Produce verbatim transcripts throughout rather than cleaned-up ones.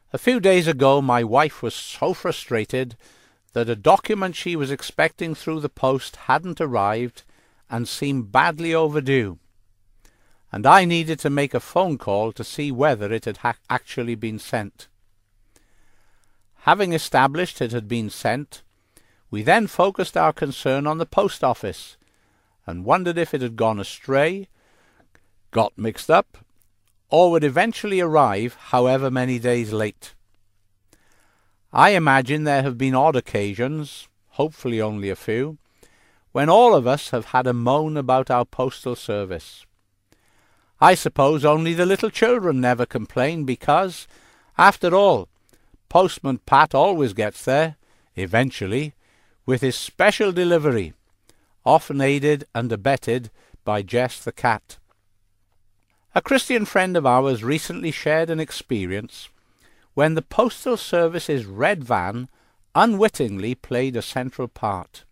A few days ago my wife was so frustrated that a document she was expecting through the post hadn't arrived and seemed badly overdue, and I needed to make a phone call to see whether it had ha- actually been sent. Having established it had been sent, we then focused our concern on the post office and wondered if it had gone astray, got mixed up, or would eventually arrive however many days late. I imagine there have been odd occasions, hopefully only a few, when all of us have had a moan about our postal service. I suppose only the little children never complain because, after all, Postman Pat always gets there, eventually, with his special delivery, often aided and abetted by Jess the cat. A Christian friend of ours recently shared an experience when the Postal Service's red van unwittingly played a central part.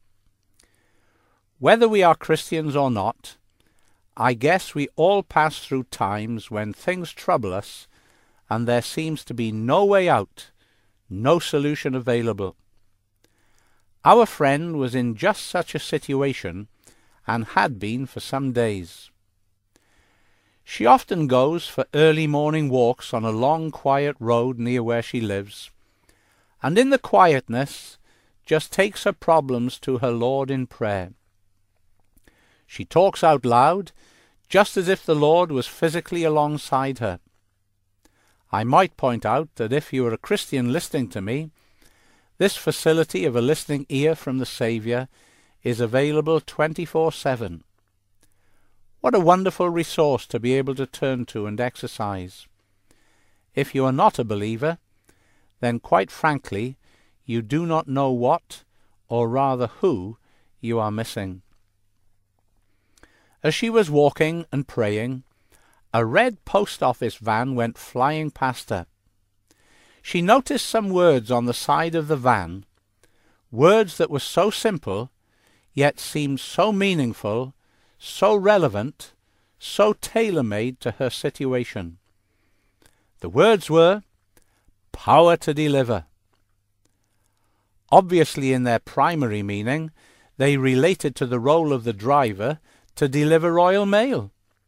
Whether we are Christians or not, I guess we all pass through times when things trouble us and there seems to be no way out, no solution available. Our friend was in just such a situation and had been for some days. She often goes for early morning walks on a long quiet road near where she lives, and in the quietness just takes her problems to her Lord in prayer. She talks out loud, just as if the Lord was physically alongside her. I might point out that if you are a Christian listening to me, this facility of a listening ear from the Saviour is available twenty-four seven. What a wonderful resource to be able to turn to and exercise. If you are not a believer, then quite frankly, you do not know what, or rather who, you are missing. As she was walking and praying, a red post office van went flying past her. She noticed some words on the side of the van, words that were so simple, yet seemed so meaningful, so relevant, so tailor-made to her situation. The words were, "Power to deliver." Obviously in their primary meaning, they related to the role of the driver to deliver Royal Mail.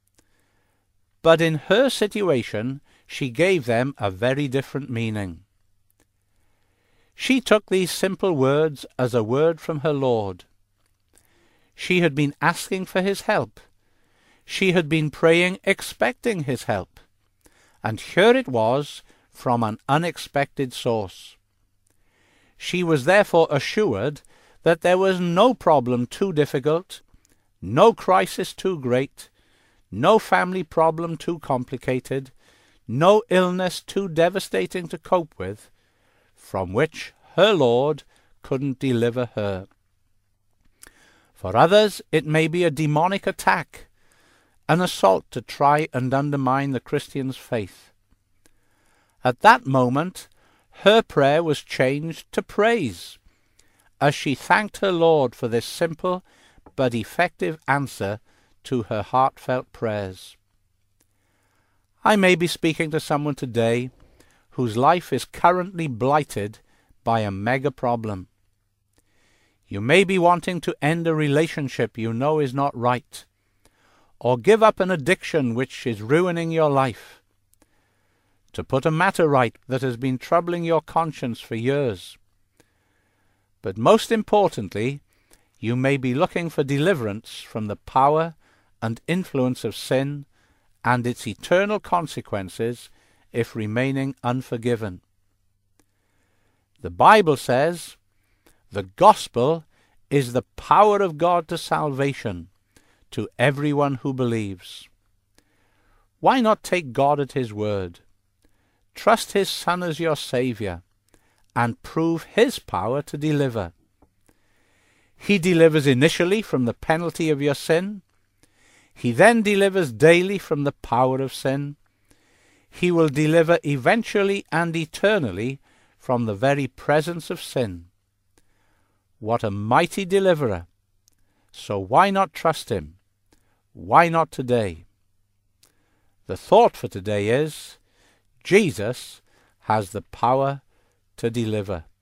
But in her situation, she gave them a very different meaning. She took these simple words as a word from her Lord. She had been asking for his help. She had been praying expecting his help. And here it was from an unexpected source. She was therefore assured that there was no problem too difficult, no crisis too great, no family problem too complicated, no illness too devastating to cope with, from which her Lord couldn't deliver her. For others it may be a demonic attack, an assault to try and undermine the Christian's faith. At that moment her prayer was changed to praise, as she thanked her Lord for this simple but effective answer to her heartfelt prayers. I may be speaking to someone today whose life is currently blighted by a mega problem. You may be wanting to end a relationship you know is not right, or give up an addiction which is ruining your life, to put a matter right that has been troubling your conscience for years. But most importantly, you may be looking for deliverance from the power and influence of sin and its eternal consequences if remaining unforgiven. The Bible says, "The gospel is the power of God to salvation to everyone who believes." Why not take God at his word? Trust his Son as your Saviour, and prove his power to deliver. He delivers initially from the penalty of your sin. He then delivers daily from the power of sin. He will deliver eventually and eternally from the very presence of sin. What a mighty deliverer! So why not trust him? Why not today? The thought for today is, Jesus has the power to deliver.